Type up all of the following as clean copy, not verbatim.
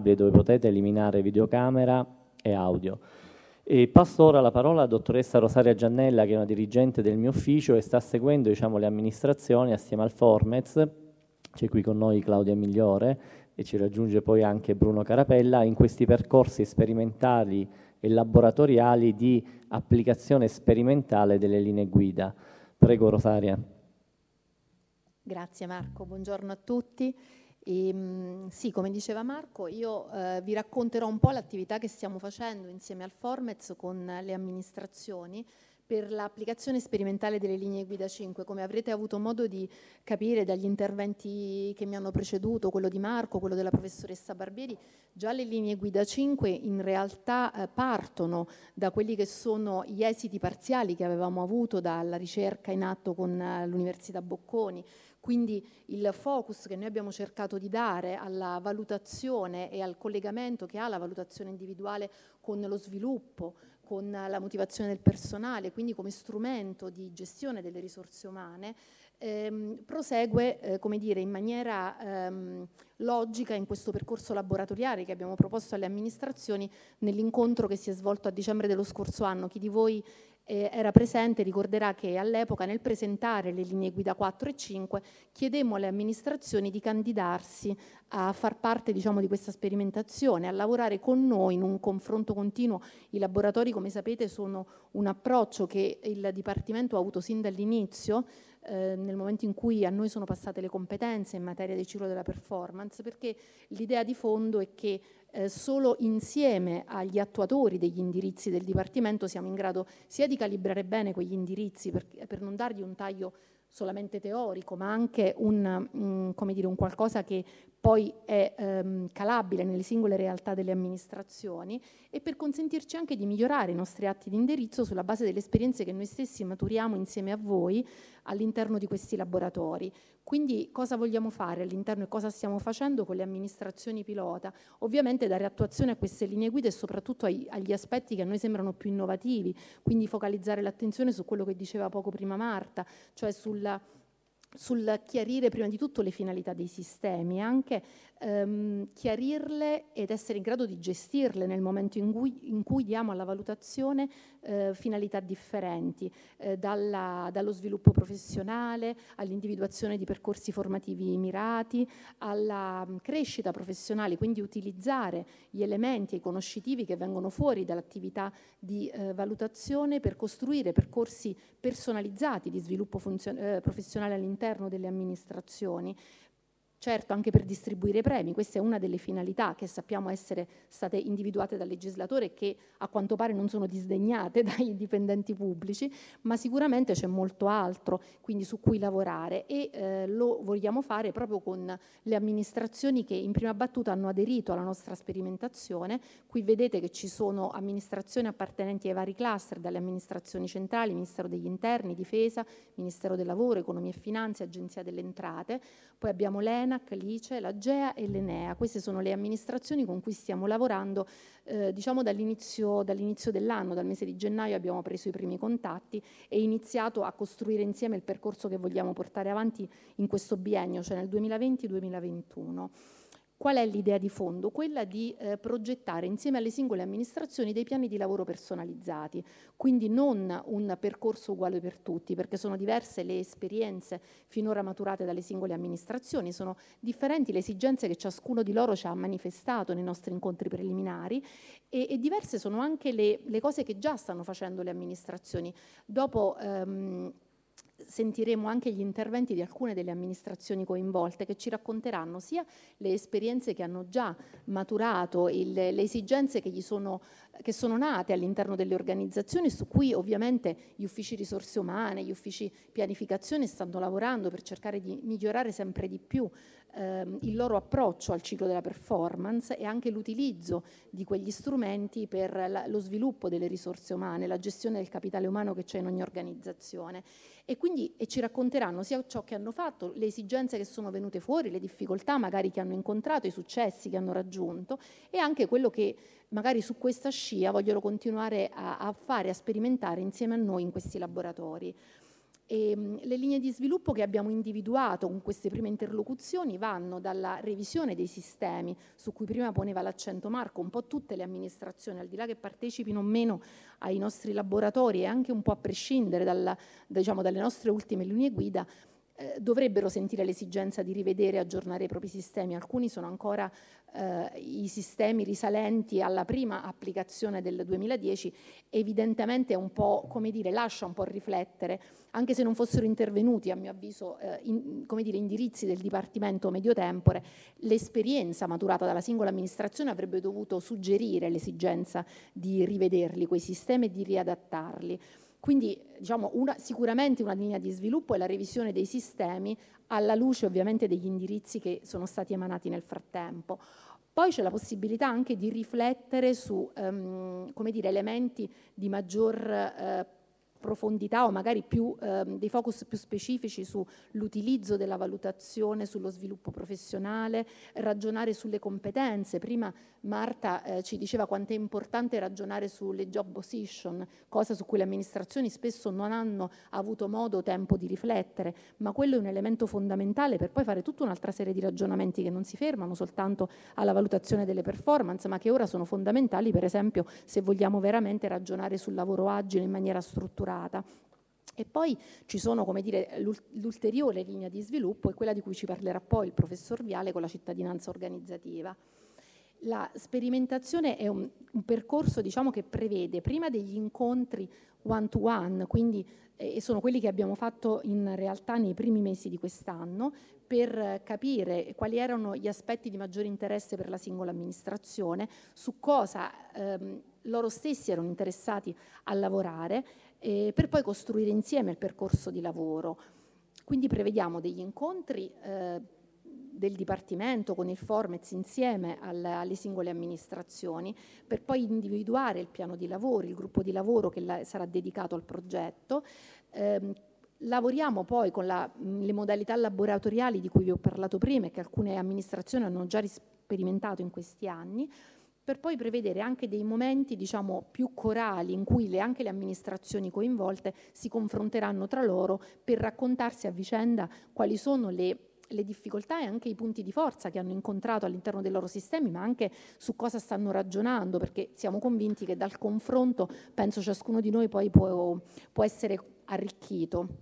stabile dove potete eliminare videocamera e audio. E passo ora la parola alla dottoressa Rosaria Giannella, che è una dirigente del mio ufficio e sta seguendo, diciamo, le amministrazioni assieme al Formez. C'è qui con noi Claudia Migliore e ci raggiunge poi anche Bruno Carapella in questi percorsi sperimentali e laboratoriali di applicazione sperimentale delle linee guida. Prego Rosaria. Grazie Marco, buongiorno a tutti. Sì, come diceva Marco, io vi racconterò un po' l'attività che stiamo facendo insieme al Formez con le amministrazioni per l'applicazione sperimentale delle linee guida 5. Come avrete avuto modo di capire dagli interventi che mi hanno preceduto, quello di Marco, quello della professoressa Barbieri, già le linee guida 5 in realtà partono da quelli che sono gli esiti parziali che avevamo avuto dalla ricerca in atto con l'Università Bocconi. Quindi il focus che noi abbiamo cercato di dare alla valutazione e al collegamento che ha la valutazione individuale con lo sviluppo, con la motivazione del personale, quindi come strumento di gestione delle risorse umane, prosegue come dire, in maniera logica in questo percorso laboratoriale che abbiamo proposto alle amministrazioni nell'incontro che si è svolto a dicembre dello scorso anno. Chi di voi era presente ricorderà che all'epoca nel presentare le linee guida 4 e 5 chiedemmo alle amministrazioni di candidarsi a far parte, diciamo, di questa sperimentazione, a lavorare con noi in un confronto continuo. I laboratori, come sapete, sono un approccio che il Dipartimento ha avuto sin dall'inizio, nel momento in cui a noi sono passate le competenze in materia di ciclo della performance, perché l'idea di fondo è che solo insieme agli attuatori degli indirizzi del Dipartimento siamo in grado sia di calibrare bene quegli indirizzi per non dargli un taglio solamente teorico, ma anche come dire, un qualcosa che poi è calabile nelle singole realtà delle amministrazioni, e per consentirci anche di migliorare i nostri atti di indirizzo sulla base delle esperienze che noi stessi maturiamo insieme a voi all'interno di questi laboratori. Quindi cosa vogliamo fare all'interno e cosa stiamo facendo con le amministrazioni pilota? Ovviamente dare attuazione a queste linee guida e soprattutto agli aspetti che a noi sembrano più innovativi, quindi focalizzare l'attenzione su quello che diceva poco prima Marta, cioè sul chiarire prima di tutto le finalità dei sistemi, anche chiarirle ed essere in grado di gestirle nel momento in cui diamo alla valutazione finalità differenti, dallo sviluppo professionale all'individuazione di percorsi formativi mirati, alla crescita professionale, quindi utilizzare gli elementi e i conoscitivi che vengono fuori dall'attività di valutazione per costruire percorsi personalizzati di sviluppo professionale all'interno delle amministrazioni. Certo, anche per distribuire premi, questa è una delle finalità che sappiamo essere state individuate dal legislatore e che a quanto pare non sono disdegnate dai dipendenti pubblici, ma sicuramente c'è molto altro quindi su cui lavorare e lo vogliamo fare proprio con le amministrazioni che in prima battuta hanno aderito alla nostra sperimentazione. Qui vedete che ci sono amministrazioni appartenenti ai vari cluster, dalle amministrazioni centrali, Ministero degli Interni, Difesa, Ministero del Lavoro, Economia e Finanze, Agenzia delle Entrate, poi abbiamo l'ENAC, l'ICE, l'AGEA e l'ENEA. Queste sono le amministrazioni con cui stiamo lavorando diciamo dall'inizio dell'anno, dal mese di gennaio abbiamo preso i primi contatti e iniziato a costruire insieme il percorso che vogliamo portare avanti in questo biennio, cioè nel 2020-2021. Qual è l'idea di fondo? Quella di progettare insieme alle singole amministrazioni dei piani di lavoro personalizzati, quindi non un percorso uguale per tutti, perché sono diverse le esperienze finora maturate dalle singole amministrazioni, sono differenti le esigenze che ciascuno di loro ci ha manifestato nei nostri incontri preliminari e diverse sono anche le cose che già stanno facendo le amministrazioni. Dopo sentiremo anche gli interventi di alcune delle amministrazioni coinvolte che ci racconteranno sia le esperienze che hanno già maturato, le esigenze che sono nate all'interno delle organizzazioni, su cui ovviamente gli uffici risorse umane, gli uffici pianificazione stanno lavorando per cercare di migliorare sempre di più il loro approccio al ciclo della performance e anche l'utilizzo di quegli strumenti per lo sviluppo delle risorse umane, la gestione del capitale umano che c'è in ogni organizzazione. E quindi ci racconteranno sia ciò che hanno fatto, le esigenze che sono venute fuori, le difficoltà magari che hanno incontrato, i successi che hanno raggiunto e anche quello che magari su questa scia vogliono continuare a fare, a sperimentare insieme a noi in questi laboratori. Le linee di sviluppo che abbiamo individuato con queste prime interlocuzioni vanno dalla revisione dei sistemi, su cui prima poneva l'accento Marco. Un po' tutte le amministrazioni, al di là che partecipino o meno ai nostri laboratori e anche un po' a prescindere dalle nostre ultime linee guida, dovrebbero sentire l'esigenza di rivedere e aggiornare i propri sistemi. Alcuni sono ancora i sistemi risalenti alla prima applicazione del 2010, evidentemente è un po', come dire, lascia un po' riflettere, anche se non fossero intervenuti, a mio avviso, indirizzi del Dipartimento medio tempore, l'esperienza maturata dalla singola amministrazione avrebbe dovuto suggerire l'esigenza di rivederli quei sistemi e di riadattarli. Quindi diciamo sicuramente una linea di sviluppo è la revisione dei sistemi alla luce ovviamente degli indirizzi che sono stati emanati nel frattempo. Poi c'è la possibilità anche di riflettere su elementi di maggior profondità o magari dei focus più specifici sull'utilizzo della valutazione, sullo sviluppo professionale, ragionare sulle competenze. Prima Marta ci diceva quanto è importante ragionare sulle job position, cosa su cui le amministrazioni spesso non hanno avuto modo o tempo di riflettere, ma quello è un elemento fondamentale per poi fare tutta un'altra serie di ragionamenti che non si fermano soltanto alla valutazione delle performance, ma che ora sono fondamentali, per esempio, se vogliamo veramente ragionare sul lavoro agile in maniera strutturata. E poi ci sono, come dire, l'ulteriore linea di sviluppo, è quella di cui ci parlerà poi il professor Viale con la cittadinanza organizzativa. La sperimentazione è un percorso, diciamo, che prevede prima degli incontri one-to-one, quindi sono quelli che abbiamo fatto in realtà nei primi mesi di quest'anno, per capire quali erano gli aspetti di maggiore interesse per la singola amministrazione, su cosa loro stessi erano interessati a lavorare, per poi costruire insieme il percorso di lavoro. Quindi prevediamo degli incontri del Dipartimento con il Formez insieme alle singole amministrazioni, per poi individuare il piano di lavoro, il gruppo di lavoro che sarà dedicato al progetto. Lavoriamo poi con le modalità laboratoriali di cui vi ho parlato prima e che alcune amministrazioni hanno già sperimentato in questi anni, per poi prevedere anche dei momenti, diciamo, più corali in cui anche le amministrazioni coinvolte si confronteranno tra loro per raccontarsi a vicenda quali sono le difficoltà e anche i punti di forza che hanno incontrato all'interno dei loro sistemi, ma anche su cosa stanno ragionando, perché siamo convinti che dal confronto, penso, ciascuno di noi poi può essere arricchito.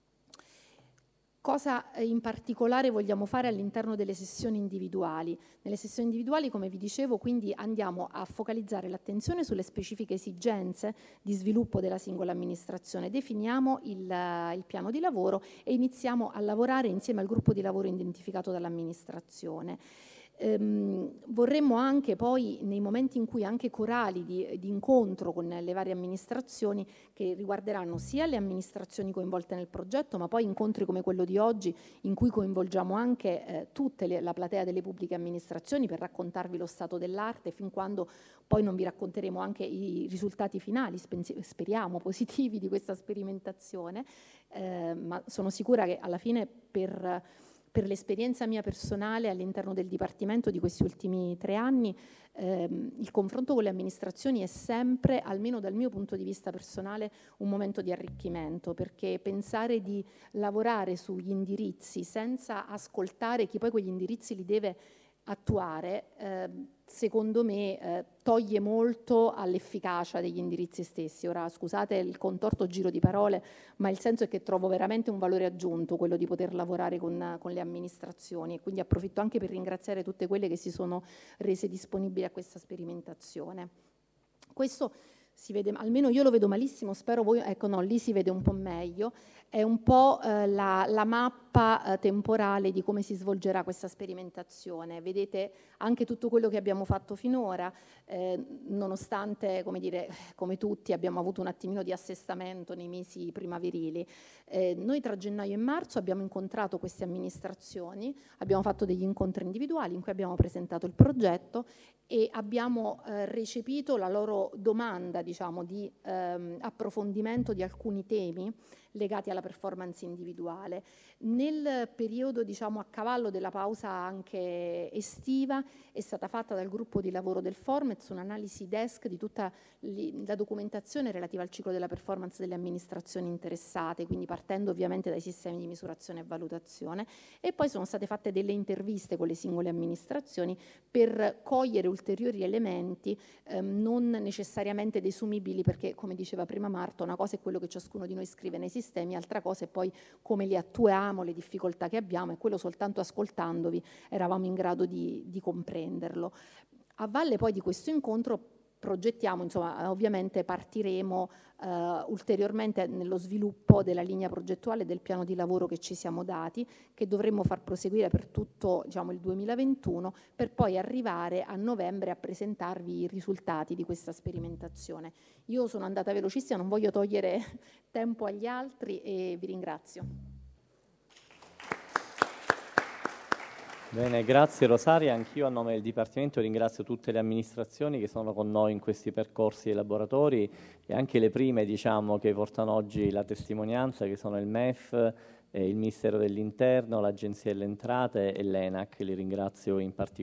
Cosa in particolare vogliamo fare all'interno delle sessioni individuali? Nelle sessioni individuali, come vi dicevo, quindi andiamo a focalizzare l'attenzione sulle specifiche esigenze di sviluppo della singola amministrazione, definiamo il piano di lavoro e iniziamo a lavorare insieme al gruppo di lavoro identificato dall'amministrazione. Vorremmo anche poi, nei momenti in cui anche corali di incontro con le varie amministrazioni, che riguarderanno sia le amministrazioni coinvolte nel progetto, ma poi incontri come quello di oggi in cui coinvolgiamo anche la platea delle pubbliche amministrazioni per raccontarvi lo stato dell'arte, fin quando poi non vi racconteremo anche i risultati finali, speriamo positivi, di questa sperimentazione, ma sono sicura che alla fine per l'esperienza mia personale all'interno del Dipartimento di questi ultimi 3 anni, il confronto con le amministrazioni è sempre, almeno dal mio punto di vista personale, un momento di arricchimento, perché pensare di lavorare sugli indirizzi senza ascoltare chi poi quegli indirizzi li deve attuare, secondo me toglie molto all'efficacia degli indirizzi stessi. Ora scusate il contorto giro di parole, ma il senso è che trovo veramente un valore aggiunto quello di poter lavorare con le amministrazioni, e quindi approfitto anche per ringraziare tutte quelle che si sono rese disponibili a questa sperimentazione. Questo si vede, almeno io lo vedo malissimo, spero voi, ecco no, lì si vede un po' meglio, è un po' la mappa temporale di come si svolgerà questa sperimentazione. Vedete anche tutto quello che abbiamo fatto finora, nonostante, come dire, come tutti abbiamo avuto un attimino di assestamento nei mesi primaverili. Noi tra gennaio e marzo abbiamo incontrato queste amministrazioni, abbiamo fatto degli incontri individuali in cui abbiamo presentato il progetto e abbiamo recepito la loro domanda, diciamo, di approfondimento di alcuni temi legati alla performance individuale. Nel periodo, diciamo, a cavallo della pausa anche estiva, è stata fatta dal gruppo di lavoro del Formez un'analisi desk di tutta la documentazione relativa al ciclo della performance delle amministrazioni interessate, quindi partendo ovviamente dai sistemi di misurazione e valutazione, e poi sono state fatte delle interviste con le singole amministrazioni per cogliere ulteriori elementi non necessariamente desumibili, perché come diceva prima Marta, una cosa è quello che ciascuno di noi scrive nei sistemi, altra cosa è poi come li attuiamo, le difficoltà che abbiamo, e quello soltanto ascoltandovi eravamo in grado di comprenderlo. A valle poi di questo incontro progettiamo, insomma, ovviamente partiremo ulteriormente nello sviluppo della linea progettuale del piano di lavoro che ci siamo dati, che dovremmo far proseguire per tutto, diciamo, il 2021, per poi arrivare a novembre a presentarvi i risultati di questa sperimentazione. Io sono andata velocissima, non voglio togliere tempo agli altri e vi ringrazio. Bene, grazie Rosaria. Anch'io a nome del Dipartimento ringrazio tutte le amministrazioni che sono con noi in questi percorsi e laboratori, e anche le prime, diciamo, che portano oggi la testimonianza, che sono il MEF, il Ministero dell'Interno, l'Agenzia delle Entrate e l'ENAC. Li ringrazio in particolare.